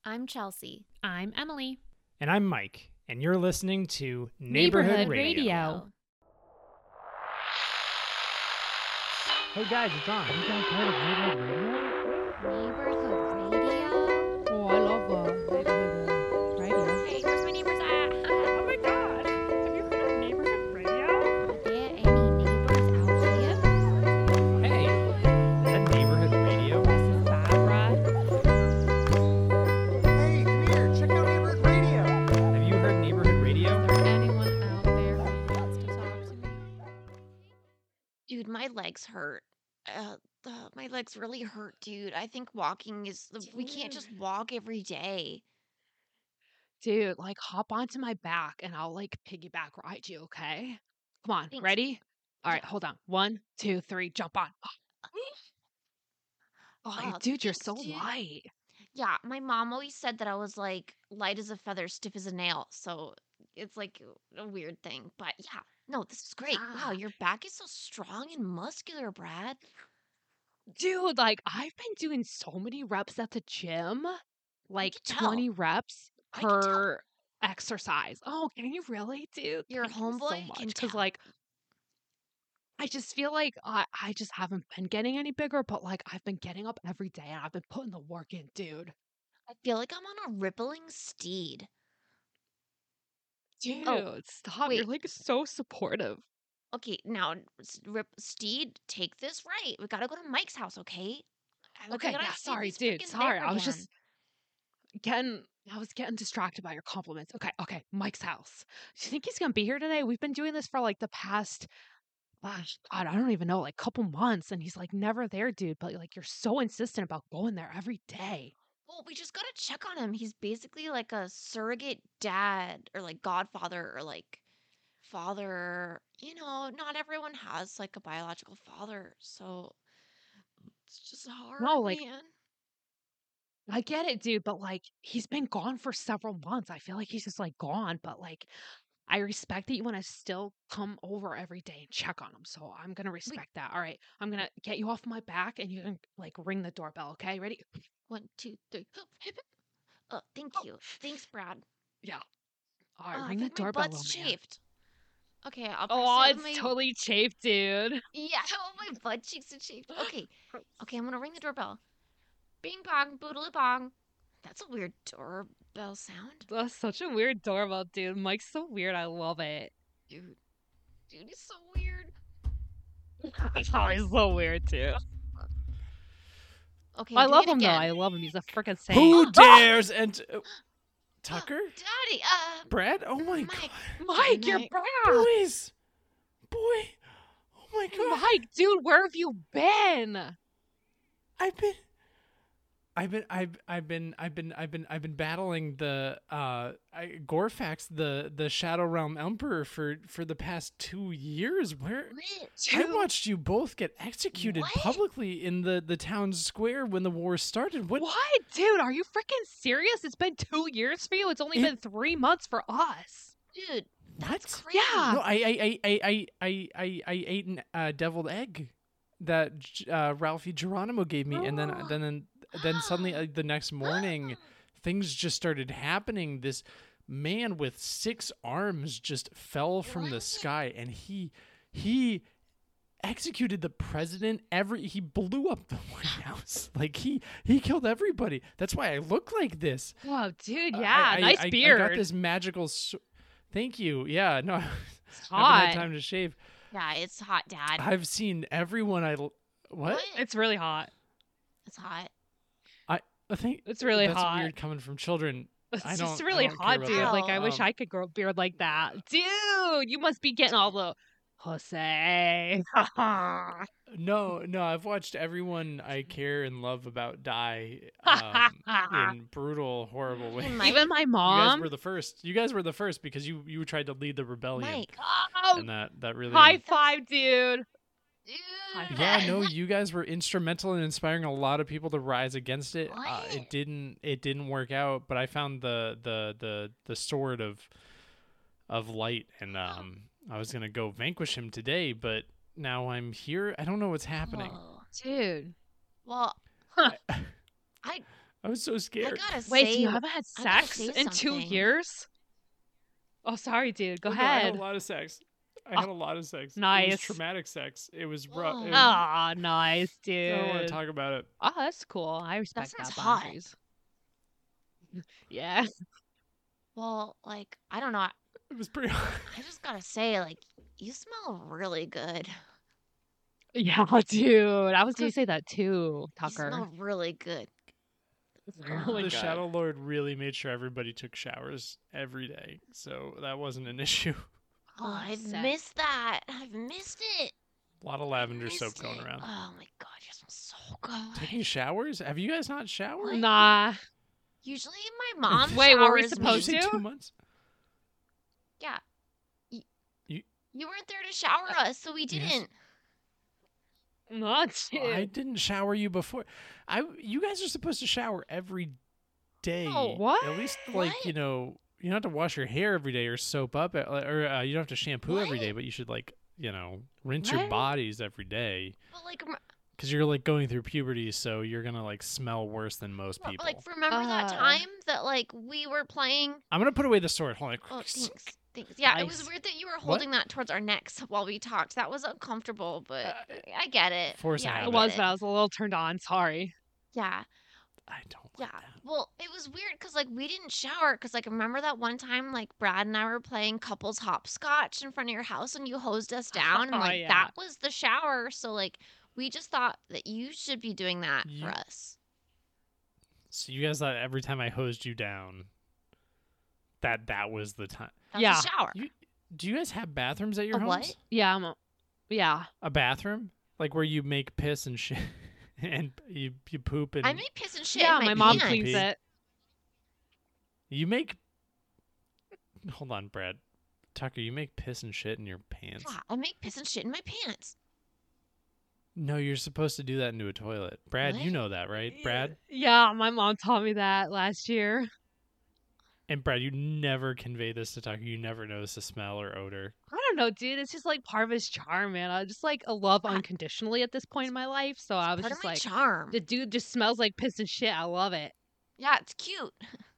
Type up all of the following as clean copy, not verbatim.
I'm Chelsea. I'm Emily. And I'm Mike, and you're listening to Neighborhood Radio. Hey guys, it's on. You guys heard of Neighborhood Radio? Neighborhood Radio? Oh, I love neighborhood radio. Hey, where's my neighbors at? Oh my god. Have you heard of neighborhood radio? Are there any neighbors out here? Hey, is that Neighborhood Radio? This is Barbara. Hey, come here. Check out Neighborhood Radio. Have you heard Neighborhood Radio? Is there anyone out there who wants to talk to me? Dude, my legs hurt. My legs really hurt, dude. I think walking is. We can't just walk every day. Dude, like hop onto my back and I'll like piggyback ride you, okay? Come on, Thanks. ready? All right, Yeah. hold on. 1, 2, 3, jump on. Oh, dude, you're so thanks, dude. light. Yeah, my mom always said that I was like light as a feather, stiff as a nail. So it's like a weird thing. But yeah, no, this is great. Wow, Yeah. your back is so strong and muscular, Brad. Dude, like I've been doing so many reps at the gym, like can tell. 20 reps I can tell. per exercise. Oh, can you really, dude? Your Thank you so homeboy can much. Because tell. like I just feel like I just haven't been getting any bigger, but like I've been getting up every day and I've been putting the work in, dude. I feel like I'm on a rippling steed. Dude, Oh, stop. You're wait. like so supportive. Okay, now Steed, take this right. We gotta go to Mike's house, okay? I Okay, gotta yeah, see sorry, this dude. freaking Sorry. bear I was again. just getting distracted by your compliments. Okay. Mike's house. Do you think he's gonna be here today? We've been doing this for like the past gosh, God, I don't even know, like couple months, and he's like never there, dude. But like you're so insistent about going there every day. Well, we just gotta check on him. He's basically like a surrogate dad or like godfather or like father. You know, not everyone has like a biological father, so it's just hard, No, like man. I get it, dude, but like he's been gone for several months. I feel like he's just like gone, but like I respect that you want to still come over every day and check on him. So I'm gonna We respect that. All right, I'm gonna get you off my back, and you can like ring the doorbell. Okay, ready? 1, 2, 3. Oh, thank Oh, you. Thanks, Brad. yeah. All right, Oh, I ring the think my doorbell, butt's little man. chafed. Okay, I'll press Oh, it with it's my. totally chafed, dude. Yeah, my butt cheeks are chafed. Okay, I'm gonna ring the doorbell. Bing bong, boodly bong. That's a weird doorbell sound. That's such a weird doorbell, dude. Mike's so weird. I love it. Dude, he's so weird. Oh, he's so weird too. Okay, I I'm doing love it him though. again. I love him. He's a freaking saint. Who dares and Tucker? Daddy, Brad? Oh my Mike. god. Mike, you're Mike. back. Boys. Boy. Oh my god. Mike, dude, where have you been? I've been battling the Gorfax, the Shadow Realm Emperor for the past 2 years. Where I Dude, watched you both get executed What? publicly in the town square when the war started. What? what? Dude, are you freaking serious? It's been 2 years for you? It's only It- been 3 months for us. Dude, that's What? crazy. Yeah. No, I ate a deviled egg that Ralphie Geronimo gave me, and then suddenly the next morning, things just started happening. This man with 6 arms just fell from the What? sky, and he executed the president. He blew up the White House. Like he killed everybody. That's why I look like this. Oh, dude, yeah. Nice I beard. got this magical. Thank you. Yeah, no, It's I haven't had hot. time to shave. Yeah, it's hot, Dad. I've seen everyone. What? It's really hot. It's hot. I think It's really that's hot. weird coming from children. It's I just don't- really I don't care hot, about dude. that. Like, I wish Um, I could grow a beard like that. Dude, you must be getting all the pussy. No, I've watched everyone I care and love about die in brutal, horrible ways. Mike. Even my You guys mom. were the first. You guys were the first because you tried to lead the rebellion, Mike. Oh, and that really. high five, dude. Dude. Yeah, no, you guys were instrumental in inspiring a lot of people to rise against it. What? It didn't work out, but I found the sword of light, and I was gonna go vanquish him today, but now I'm here. I don't know what's happening. Whoa. Dude. Well, Huh. I I was so I scared. gotta Wait, so say, you haven't had I gotta sex say in 2 something. years? Oh, sorry, dude. Go Oh, no, I had ahead. a lot of sex. I Oh, had a lot of sex. It was nice. traumatic sex. It was rough. Whoa. Ah, nice, I don't want to dude. talk about it. Oh, that's cool. I That respect sounds that hot. boundaries. Yeah. Well, like, I don't know. It was pretty hot. I just gotta say, like, you smell really good. Yeah, dude. I was gonna Dude, say that too, you Tucker. smell really good. Oh my The god. Shadow Lord really made sure everybody took showers every day, so that wasn't an issue. Oh, Oh, I've sick. missed that. I've missed it. A lot of I lavender soap missed going it. around. Oh my god, you smell so good. Taking showers? Have you guys not showered? What? Nah. Usually my mom Wait, were we showers Did you supposed say to? 2 months? Yeah. You- You weren't there to shower us, so we Yes. didn't. Not Well, I dude. didn't shower you before. You guys are supposed to shower every day. Oh, what? At least, What? you don't have to wash your hair every day or soap up, or you don't have to shampoo every day, What? but you should, rinse your What? bodies every day. But like, Because you're, going through puberty, so you're going to, smell worse than most people. remember that Uh. time that like we were playing? I'm going to put away the sword. Hold on. Oh, thanks. Thanks. Yeah, it was Nice. weird that you were holding that towards our necks while we talked. That was uncomfortable, but Uh, I get it. force a yeah, I habit. It get was, it. but I was a little turned on. Sorry. Yeah. I don't Yeah. like that. Well, it was weird because like we didn't shower because like remember that one time like Brad and I were playing couples hopscotch in front of your house and you hosed us down and Oh, like yeah. that was the shower. So like we just thought that you should be doing that for You- us. So you guys thought every time I hosed you down, that was the time. That was Yeah. a shower. Do you guys have bathrooms at your A what? homes? Yeah, yeah. A bathroom? Like where you make piss and shit and you poop and I make piss and shit Yeah, in my my mom pants. cleans pee. it. you make Hold on, Brad. Tucker, you make piss and shit in your pants? Yeah, I make piss and shit in my pants. No, you're supposed to do that into a toilet. Brad, you What? know that, right? Brad? Yeah, my mom taught me that last year. And Brad, you never convey this to Tucker. You never notice a smell or odor. I don't know, dude. It's just like part of his charm, man. I just like love Yeah. unconditionally at this point in my life. So I was Part of just my like, charm. the dude just smells like piss and shit. I love it. Yeah, it's cute.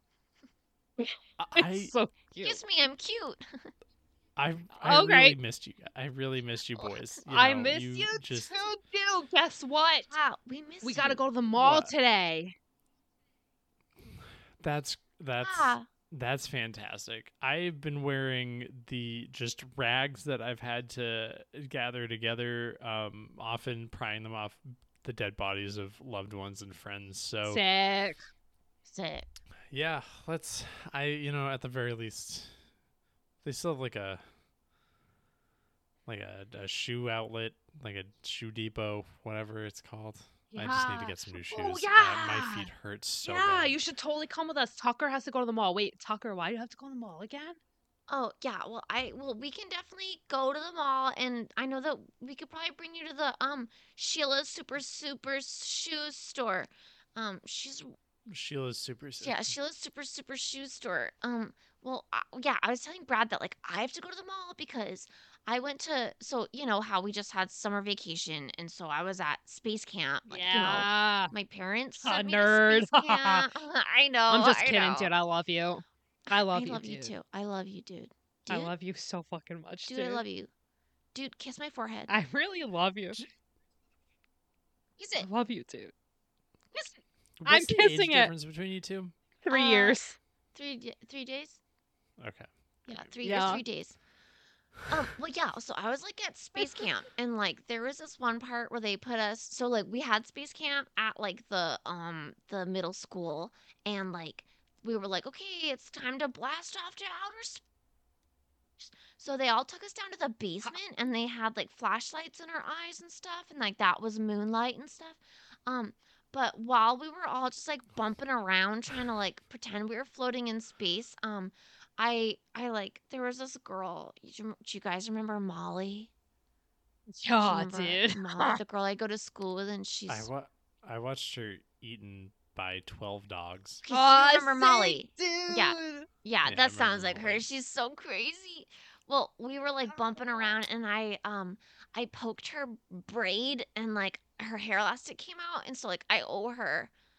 I It's so cute. Excuse me, I'm cute. I Okay. really missed you. I really missed you boys. I know, miss you just too, dude. Guess what? Wow, we miss We you. gotta go to the mall What? today. that's Yeah. that's fantastic. I've been wearing the just rags that I've had to gather together, often prying them off the dead bodies of loved ones and friends. So Sick. Sick. yeah, at the very least, they still have like a shoe outlet, like a shoe depot, whatever it's called. I just need to Yeah. get some new shoes. Oh, My yeah. feet hurt so Yeah, bad. you should totally come with us. Tucker has to go to the mall. Wait, Tucker, why do you have to go to the mall again? Oh yeah, well we can definitely go to the mall and I know that we could probably bring you to the Sheila's super shoe store. She's Sheila's super. yeah, Sheila's super shoe store. Yeah, I was telling Brad that like I have to go to the mall because I went to so you know how we just had summer vacation and so I was at space camp. Like, yeah. my parents A sent me to nerd. space camp. I know. I'm just I kidding, know. dude. I love you. I love you, you dude. too. I love you, dude. I Dude, love you so fucking much, dude, dude. I love you. Dude, kiss my forehead. I really love you. Kiss I it. love you, dude. Kiss it. I'm What's the kissing age it. difference between you two? 3 Uh, years. 3 days? Okay. Yeah, 3 Yeah. years, 3 days. Well, yeah, so I was like at space camp and like there was this one part where they put us so like we had space camp at like the middle school and like we were like, okay, it's time to blast off to outer space. So they all took us down to the basement and they had like flashlights in our eyes and stuff and like that was moonlight and stuff. But while we were all just like bumping around trying to like pretend we were floating in space, I like there was this girl. Do you guys remember Molly? Do you Yeah, remember dude. Molly, the girl I go to school with, and she's. I watched her eaten by 12 dogs. Okay, so you remember Molly? Dude. Yeah, Yeah, I that sounds remember like her. Molly. She's so crazy. Well, we were like bumping around, and I poked her braid, and like her hair elastic came out, and so like I owe her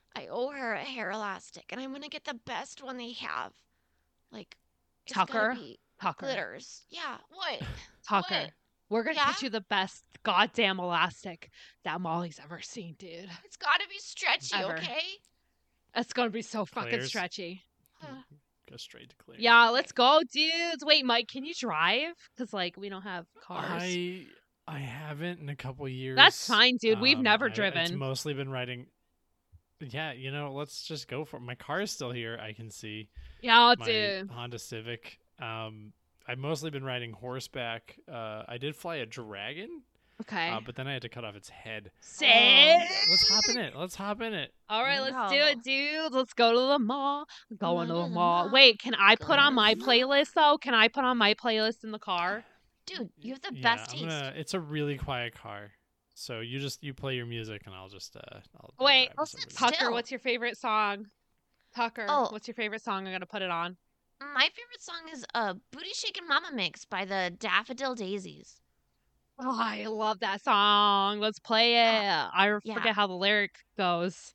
I owe her a hair elastic, and I'm gonna get the best one they have. Like, it's Tucker? gotta be Tucker. glitters. Yeah. What? Tucker. What? We're gonna Yeah? get you the best goddamn elastic that Molly's ever seen, dude. It's gotta be stretchy, Ever. okay? It's gonna be so fucking Claire's. stretchy. Go straight to Claire. Yeah, let's go, dudes. Wait, Mike, can you drive? Because like we don't have cars. I haven't in a couple years. That's fine, dude. We've never It's driven. mostly been riding. Yeah, let's just go for it. My car is still here. I can see Yeah, my dude. Honda Civic. I've mostly been riding horseback. I did fly a dragon, Okay. but then I had to cut off its head. Sick. Let's hop in it. Let's hop in it. All right, let's do No. it, dude. Let's go to the mall. Going to Go the to the mall. mall. Wait, can I put Go on to my the mall. playlist though? Can I put on my playlist in the car? Dude, you have the Yeah, best taste. it's a really quiet car, so you play your music and I'll just I'll Wait, drive I'll us over sit there. Tucker, Still. what's your favorite song? Tucker, Oh. what's your favorite song? I'm gonna put it on. My favorite song is Booty Shakin' Mama Mix by the Daffodil Daisies. Oh, I love that song. Let's play it. I Yeah. forget how the lyric goes.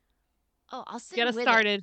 Oh, I'll sing Get us with started.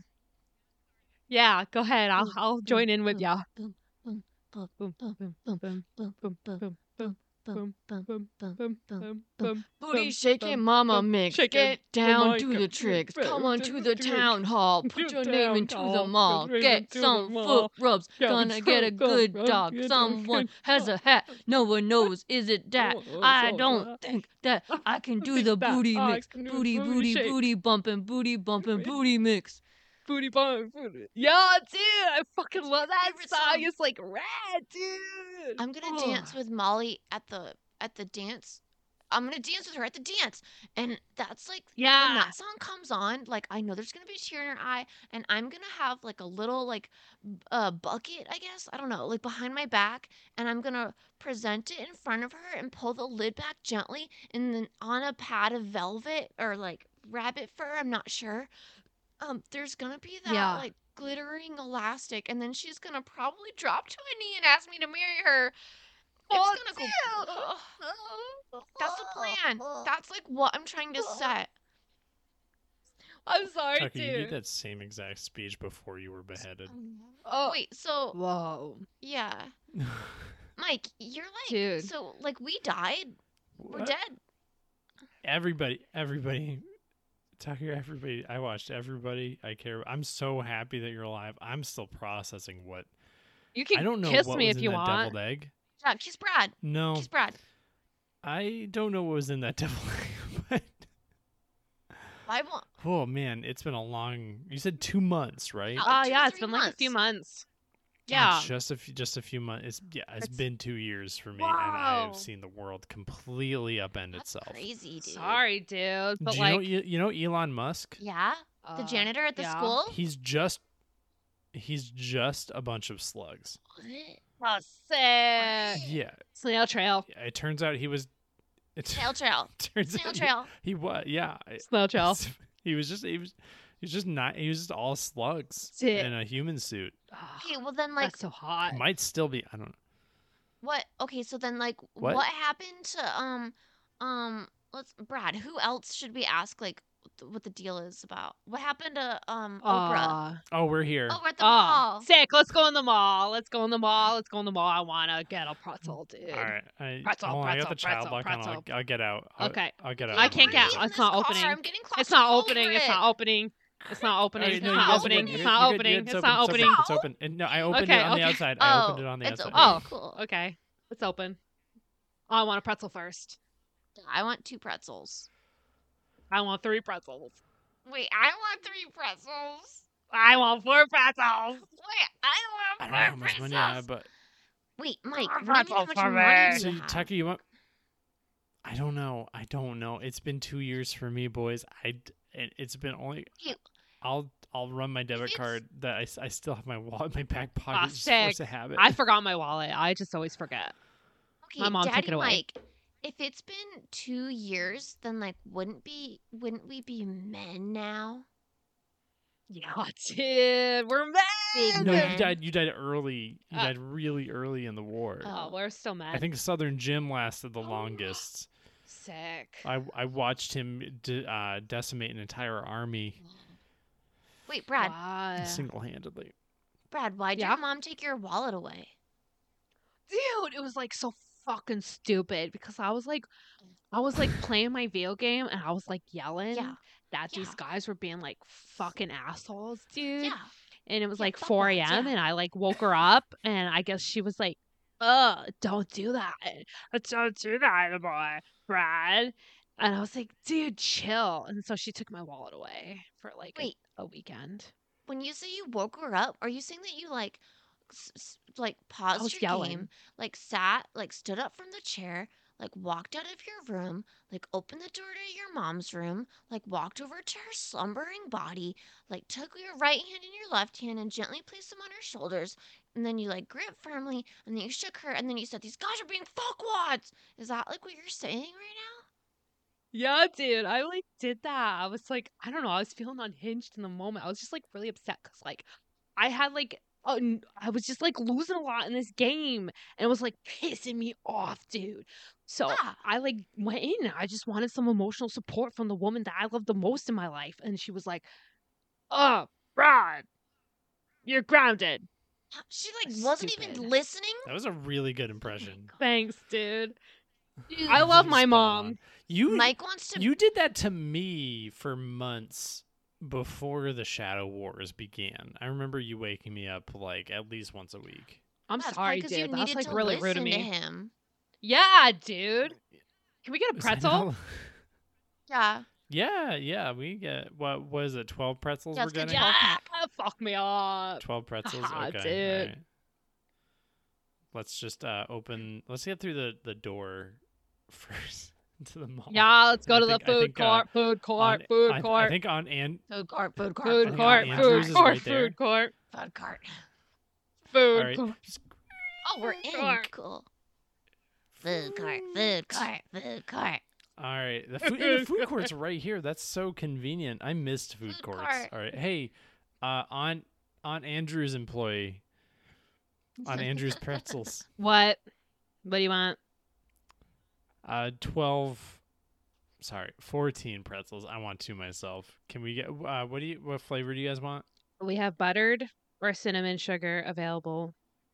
Yeah, go ahead. I'll join in with boom, ya. Boom, boom, boom, Boom, boom, boom, boom, boom, boom, boom, boom, boom, boom, boom, boom, boom, boom, boom, boom, boom, boom. boom, Booty boom, shaking boom, mama boom. mix. Shake it, Get down, mic do up, the tricks. get Come on to down, the do the town hall. Put Get your name down, into the hall, mall. put your name Get into the some mall. foot rubs. Get Gonna get a some foot good rubs, dog. get a Someone good has a hat. No one knows. Is it that? I don't think that I can do the that booty I mix. can do the Booty, booty booty, shake. booty bumping, booty mix. Booty bump, booty. Yeah, dude, I fucking It's love my that favorite song. song. It's like rad, dude. I'm gonna Ugh. dance with Molly at the dance. I'm gonna dance with her at the dance, and that's like when Yeah. that song comes on. Like I know there's gonna be a tear in her eye, and I'm gonna have like a little like bucket, I guess. I don't know, like behind my back, and I'm gonna present it in front of her and pull the lid back gently, and then on a pad of velvet or like rabbit fur. I'm not sure. There's gonna be that Yeah. like glittering elastic, and then she's gonna probably drop to a knee and ask me to marry her. Oh, It's gonna go. That's the plan. That's like what I'm trying to set. I'm sorry, Tucker, you did dude. that same exact speech before you were beheaded. Oh, Wait, so whoa, yeah, Mike, you're like dude. so like we died. We're What? dead. Everybody, Tucker, everybody. I watched everybody. I care. I'm so happy that you're alive. I'm still processing what. You I can don't know kiss what me was if in you that want. deviled egg. Yeah, kiss Brad. No, Kiss Brad. I don't know what was in that deviled egg. But I won't. oh man, it's been a long. You said 2 months, right? Oh, Oh 2 to yeah, it's 3 been like a few months. months. Yeah. Just a few months. It's It's- been 2 years for me, and Wow. I've seen the world completely upend That's itself. crazy, dude. Sorry, dude, but Do you like, know you know Elon Musk? Yeah, the janitor at the yeah. school. He's just a bunch of slugs. Oh, sick. Yeah, Snail trail. it turns out he was. It Snail trail. turns Snail out trail. he was. Yeah, Snail trail. he was just all slugs Sick. in a human suit. Oh, Okay, well then like that's so hot. Might still be. I don't know. what? Okay, so then like What? what happened to let's Brad, who else should we ask like what the deal is about? What happened to Oprah? Oh, we're here. Oh, we're at the Oh, mall. sick. Let's go in the mall. Let's go in the mall. Let's go in the mall. I want to get a pretzel, dude. All right. Pretzel, hold on, I got pretzel, the child pretzel, lock on. pretzel. I'll get out. Okay. I'll get out. I and can't bring get you out. in. It's not car. opening. I'm getting It's not claustrophobic. opening. It's not opening. It's not opening. Alright, It's no, you not guys opening. open. It's You're not good, opening. it's It's not open, opening. It's open. And no, I opened Okay, it on the okay. outside. I Oh, opened it on the it's outside. open. Oh, Cool. okay. It's open. Oh, I want a pretzel first. I want 2 pretzels. I want 3 pretzels. Wait, I want 3 pretzels. I want 4 pretzels. Wait, I I want don't know how 4 much money I have, pretzels. but Wait, Mike, Four what do you mean how much pretzels for money me. do so you have? Tucker, you want? I don't know. It's been 2 years for me, boys. It's been only. Okay. I'll run my debit it's- card. That I still have my wallet, in my back pocket. Ah, It's just force sick. a habit. I forgot my wallet. I just always forget. Okay, My mom took Daddy it away. Mike, if it's been 2 years, then like wouldn't we be men now? Yeah, dude. We're Big men. No, men. you died early. You Uh, died really early in the war. Oh, we're still men. I think Southern Jim lasted the longest. sick. I watched him decimate an entire army Wait, Brad. Wow. single-handedly. Brad, why'd Yeah? your mom take your wallet away? Dude, it was like so fucking stupid because I was like playing my video game and I was like yelling Yeah. that these Yeah. guys were being like fucking assholes, dude. Yeah. And it was Yeah, like fuck 4 that, a.m. yeah. and I like woke her up and I guess she was like, don't do that. Don't do that anymore, Brad. And I was like, dude, chill. And so she took my wallet away for like Wait. a weekend. When you say you woke her up, are you saying that you like I paused was your yelling. game, like sat, like stood up from the chair, like walked out of your room, like opened the door to your mom's room, like walked over to her slumbering body, like took your right hand and your left hand and gently placed them on her shoulders, and then you like gripped firmly, and then you shook her, and then you said, "These guys are being fuckwads." Is that like what you're saying right now? Yeah, dude, I like did that. I was like, I don't know, I was feeling unhinged in the moment. I was just like really upset because like I had like I was just like losing a lot in this game and it was like pissing me off, dude. So Yeah. I like went in. I just wanted some emotional support from the woman that I love the most in my life, and she was like, "Oh, Brad, you're grounded." She like wasn't Stupid. even listening. That was a really good impression. Thanks, dude. Dude, I love Really my spot mom. on. You Mike wants to. you did that to me for months before the Shadow Wars began. I remember you waking me up like at least once a week. I'm That's sorry, because you dude. That's needed like to really rude listen of me. to him. Yeah, dude. Can we get a Is that pretzel? how- Yeah. Yeah, we get what was it? 12 pretzels Yeah, we're let's get getting. 12 Yeah, pack. fuck me up. 12 pretzels. Ah, Okay, dude. all right. Let's just open. Let's get through the door first to the mall. Yeah, let's go I to the think- I food think, court, food court, on- food I court, think on and Food court, food court, food think court, Andrews food is court, right there. food court, food court. food all right. court. Oh, we're in. court. Cool. Food court, food court, food court. All right, the food court's right here. That's so convenient. I missed food Food courts. court. All right, hey, on Andrew's employee, on Andrew's pretzels. What? What do you want? 14 pretzels. I want 2 myself. Can we get what flavor do you guys want? We have buttered or cinnamon sugar available.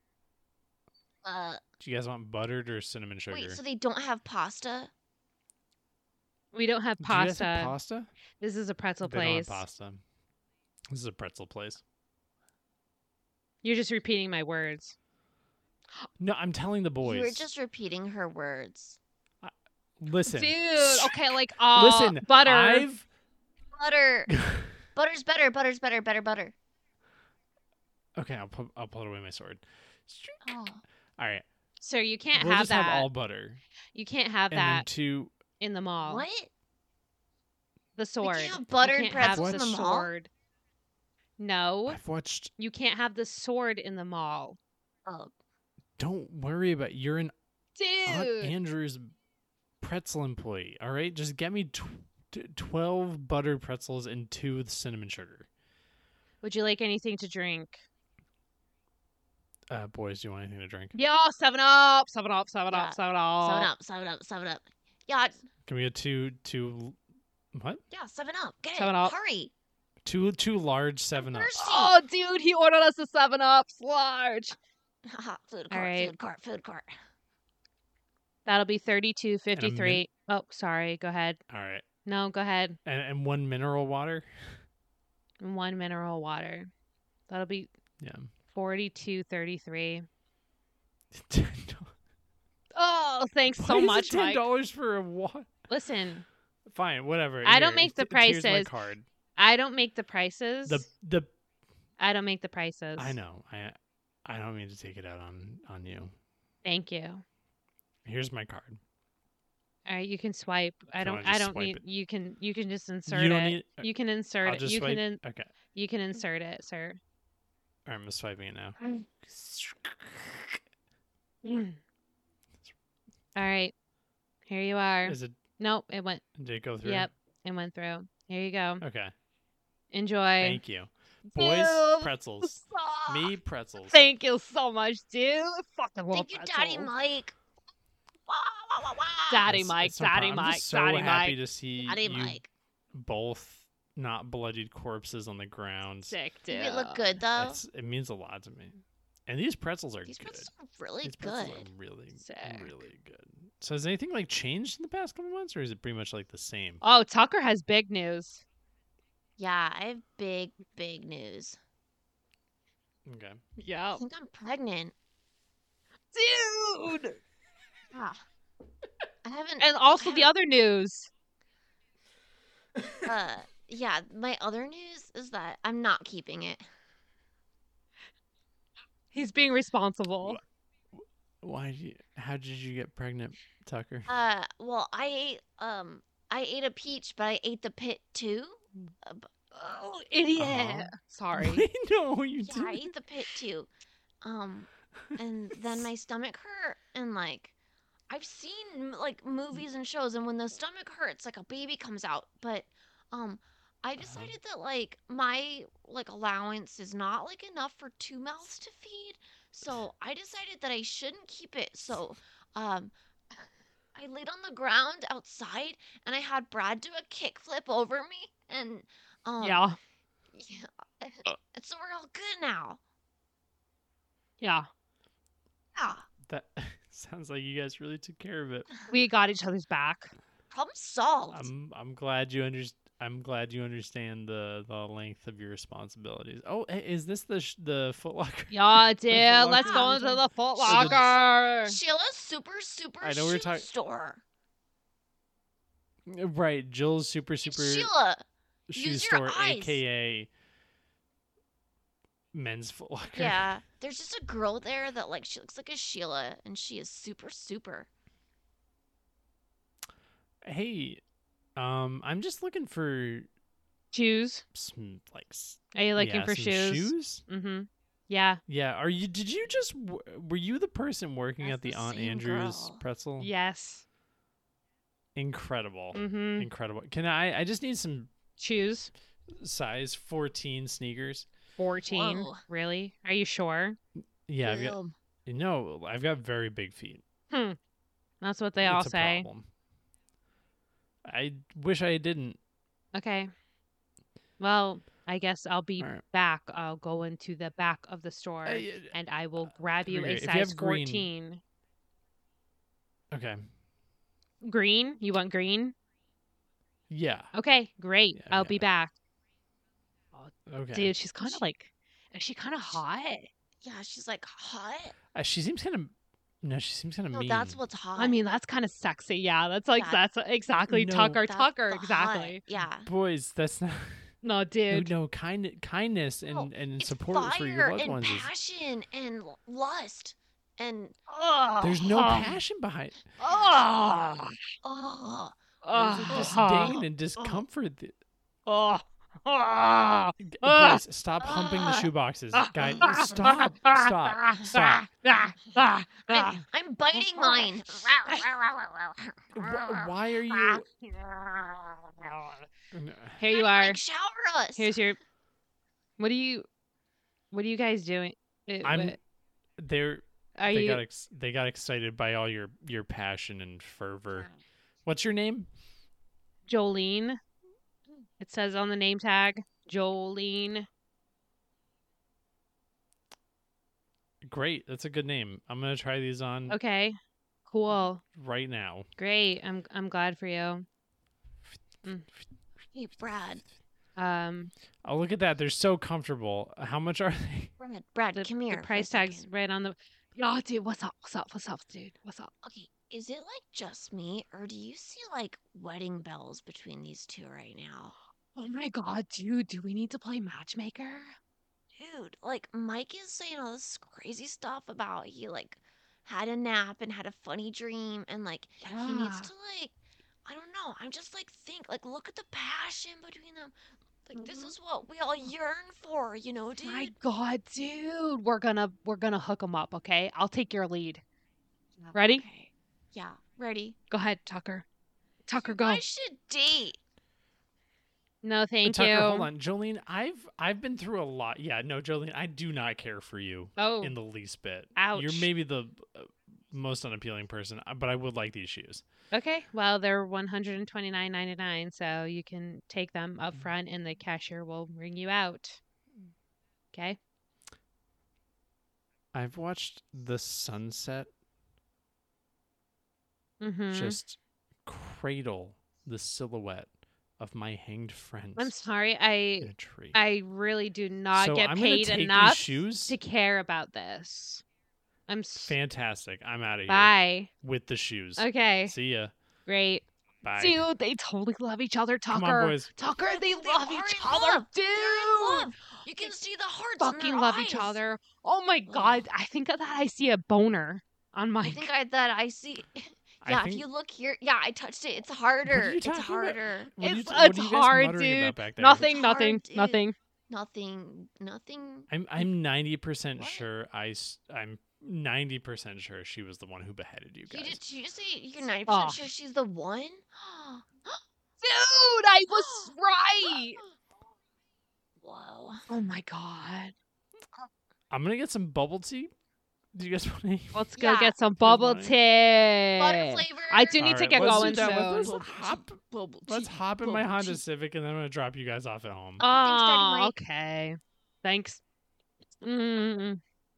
Do you guys want buttered or cinnamon sugar? Wait, so they don't have pasta? We don't have Do you guys pasta. have pasta? This is a pretzel They don't have place. pasta. This is a pretzel place. You're just repeating my words. No, I'm telling the boys. You were just repeating her words. Listen. Dude, okay, like Listen, butter. I've Butter. Butter's better. Butter's better. Better butter. Okay, I'll pull away my sword. Oh. All right. Sir, you can't We'll have just that. have all butter. You can't have And then that 2 in the mall. What? The sword. have You buttered can't have pretzels the in the mall? sword. No, I've watched you can't have the sword in the mall. Oh. Don't worry about you're an Aunt Dude. Andrew's pretzel employee, all right? Just get me 12 buttered pretzels and 2 with cinnamon sugar. Would you like anything to drink? Boys, do you want anything to drink? Yeah, 7-Up, 7-Up, 7-Up, Yeah. 7-Up. 7-Up. Yeah, Can we get two what? yeah, 7-Up. Get 7-Up. it. Hurry. Two large 7 Ups. thirsty. Oh, dude, he ordered us a 7-Ups large. Haha, food All court, right. food court, food court. That'll be $32.53. Oh, sorry. Go ahead. All right. No, go ahead. And 1 mineral water? And 1 mineral water. That'll be Yeah. $42.33. $10. Oh, thanks Why so is much, it Mike. $10 for a water? Listen, Fine, whatever. I don't Here, make the Here's my prices. card. I don't make the prices. The I don't make the prices. I know. I don't mean to take it out on you. Thank you. Here's my card. All right, you can swipe. I You don't. wanna I just don't swipe need. it? You can just insert You it. don't need. You can insert I'll it. just You swipe. can. Okay. You can insert it, sir. All right, I'm swiping it now. All right. Here you are. Is it? Nope, it went. Did it go through? Yep, it went through. Here you go. Okay. Enjoy. Thank you, boys. Dude, Pretzels. stop. Me pretzels. Thank you so much, dude. I fucking love Thank you, Daddy pretzels. Mike. Daddy That's- Mike, that's no problem. Daddy I'm Mike, just so Daddy happy Mike. to see Daddy you Mike. both not bloodied corpses on the ground. Sick, dude. Did it look good though? It means a lot to me. And these pretzels are These good. pretzels are really These pretzels good. are really, Sick. really good. So has anything like changed in the past couple months, or is it pretty much like the same? Oh, Tucker has big news. Yeah, I have big news. Okay. Yeah. I think I'm pregnant. Dude. Yeah. I haven't. And also I the other news. yeah, my other news is that I'm not keeping it. He's being responsible. How did you get pregnant, Tucker? Well, I ate a peach, but I ate the pit too. Oh, idiot. Sorry. No, you Yeah, I didn't. ate the pit too. And then my stomach hurt, and like, I've seen like movies and shows, and when the stomach hurts, like a baby comes out. But, I decided that like my like allowance is not like enough for 2 mouths to feed, so I decided that I shouldn't keep it. So, I laid on the ground outside, and I had Brad do a kickflip over me, and Yeah. yeah, and so we're all good now. Yeah. Yeah, That sounds like you guys really took care of it. We got each other's back. problem solved. I'm glad you understand the length of your responsibilities. Oh, hey, is this the Foot Locker? Yeah, dude. Foot Let's Locker go one into time? the Foot So the- Locker. Sheila's super I know we were shoe talking- store. Right, Jill's super Sheila, shoe use your store, eyes. aka Men's Foot Locker. yeah, there's just a girl there that like she looks like a Sheila, and she is super. Hey, I'm just looking for Shoes. some Are you looking yeah, for some shoes? shoes? Mm-hmm. Yeah. Yeah. Did you just were you the person working That's at the the Aunt same Andrews girl. pretzel? Yes. Incredible. Mm-hmm. Incredible. Can I just need some Shoes. size 14 sneakers. 14. Whoa. Really? Are you sure? Yeah, Ew. I've got very big feet. That's what they all It's a say. problem. I wish I didn't. Okay. Well, I guess I'll be All right. back. I'll go into the back of the store and I will grab you a okay, if you size have green- 14. Okay. Green? You want green? Yeah. Okay, great. Yeah, I'll yeah. be back. Okay. Dude, she's kind of like, is she kind of hot? Yeah, she's like hot. She seems kind of. No, she seems kind of No, mean. that's what's hot. I mean, that's kind of sexy. Yeah, that's like, Yeah. that's exactly No. Tucker. That's Tucker, the hot. exactly. Yeah. Boys, that's not. No, dude. No, kindness and, No, and It's support fire for your loved and ones is. passion and lust and There's no passion behind. Oh, oh, There's a disdain and discomfort. oh, Boys, stop humping the shoeboxes, guys. Stop! I'm biting mine. Why are you? Here you are. Like, shower us. Here's your. What are you guys doing? I'm. What- They're. Are They you? got excited by all your passion and fervor. What's your name? Jolene. It says on the name tag, Jolene. Great, that's a good name. I'm gonna try these on Okay. Cool. right now. Great. I'm glad for you. Hey, Brad. Oh, look at that. They're so comfortable. How much are they? Brad, The, come here. the for a price tag's second. right on the. Oh, dude, what's up? What's up? What's up, dude? What's up? Okay, is it like just me, or do you see like wedding bells between these two right now? Oh my god, dude, do we need to play matchmaker? Dude, like Mike is saying all this crazy stuff about he like had a nap and had a funny dream, and like he needs Yeah. to like, I don't know. I'm just like look at the passion between them. Like this is what we all yearn for, you know, dude. My god, dude, we're gonna hook them up, okay? I'll take your lead. Yeah, Ready? okay. Yeah, ready. Go ahead, Tucker. Tucker, You go. guys should date. No, thank Tucker, you. hold on, Jolene. I've been through a lot. Yeah, no, Jolene, I do not care for you Oh, in the least bit. Ouch. You're maybe the most unappealing person, but I would like these shoes. Okay, well, they're $129.99, so you can take them up front and the cashier will ring you out. Okay? I've watched the sunset Mm-hmm. just cradle the silhouette of my hanged friends I'm sorry, in a tree. I really do not So get I'm gonna paid take these enough shoes. to care about this. Fantastic. I'm out of here Bye. with the shoes. Okay, See ya. great. Bye. Dude, they totally love each other, Tucker. Come on, boys. Tucker, they They love are each in other, love. dude. They're in love. You can see the hearts in Fucking their love each eyes. other. Oh my god, I think that I see a boner on I Mike. think I see. I Yeah, think- if you look here, yeah, I touched it. It's harder. you It's talking about? harder. What are you- It's what are you guys hard, muttering dude. about back there? Nothing, It's nothing, hard, dude. nothing. Nothing. I'm 90% What? sure I'm 90% sure she was the one who beheaded you guys. Did you say you're 90% Oh. sure she's the one? Dude, I was right. Whoa. Oh my god. I'm gonna get some bubble tea. Do you guys want to? Let's go Yeah. get some bubble money. tea. Butter flavor. I do need to Alright, get let's do going that. soon. Let's Bubble hop. tea, bubble Let's tea, hop in my bubble Honda tea. Civic, and then I'm gonna drop you guys off at home. Thanks, Daddy Mike. Okay. Thanks. Mm.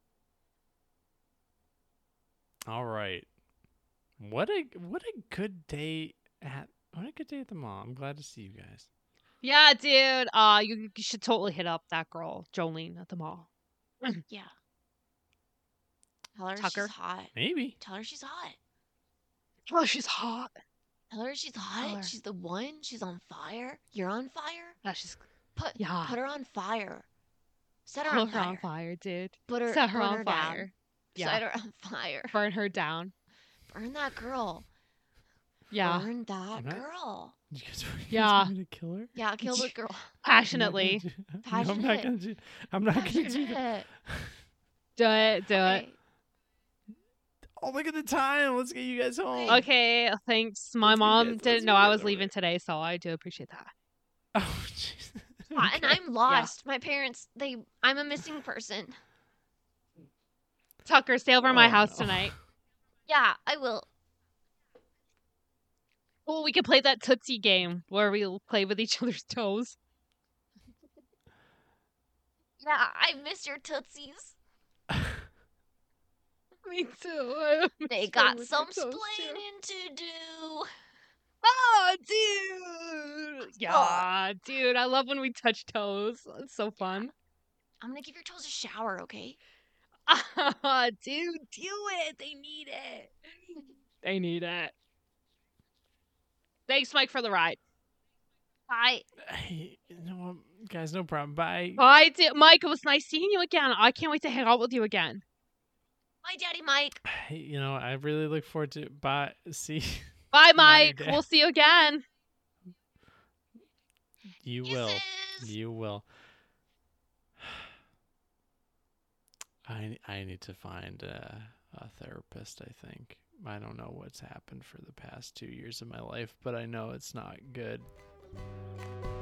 All right. What a good day at the mall. I'm glad to see you guys. Yeah, dude. You should totally hit up that girl, Jolene, at the mall. Yeah. Tell her Tucker. she's hot. Maybe. Tell her she's hot. Oh, she's hot. Tell her she's hot. Tell her. She's the one. She's on fire. You're on fire. Yeah, she's Put Yeah. her on fire. Set her put on her fire. on fire, dude. Put her, Set her burn on her fire. Down. Yeah. Set her on fire. Burn her down. Burn that girl. Yeah. Burn that I'm not- girl. You guys Yeah. want me to kill her? Yeah, kill the girl. Passionately. I'm not gonna do. I'm not gonna do that. Passionate. Do it. Do it. Okay. Oh, look at the time. Let's get you guys home. Okay, thanks. My Let's get mom you guys- let's didn't get know you I guys was over leaving here. today, so I do appreciate that. Oh, jeez. Yeah, and Okay. I'm lost. My parents, I'm a missing person. Tucker, stay over at my Oh, house no. tonight. Yeah, I will. Oh, we can play that Tootsie game where we play with each other's toes. Yeah, I miss your tootsies. Me too. They got some splaining to do. Oh, dude. Yeah, dude. I love when we touch toes. It's so fun. I'm gonna give your toes a shower, okay? Ah, dude, do it. They need it. They need it. Thanks, Mike, for the ride. Bye. Hey, you know what, guys? No problem. Bye. Bye, Mike. It was nice seeing you again. I can't wait to hang out with you again. Bye, Daddy Mike. Hey, you know, I really look forward to. Bye. See. Bye, Not your Mike. dad. We'll see you again. You will. Kisses. You will. I need to find a therapist, I think. I don't know what's happened for the past 2 years of my life, but I know it's not good.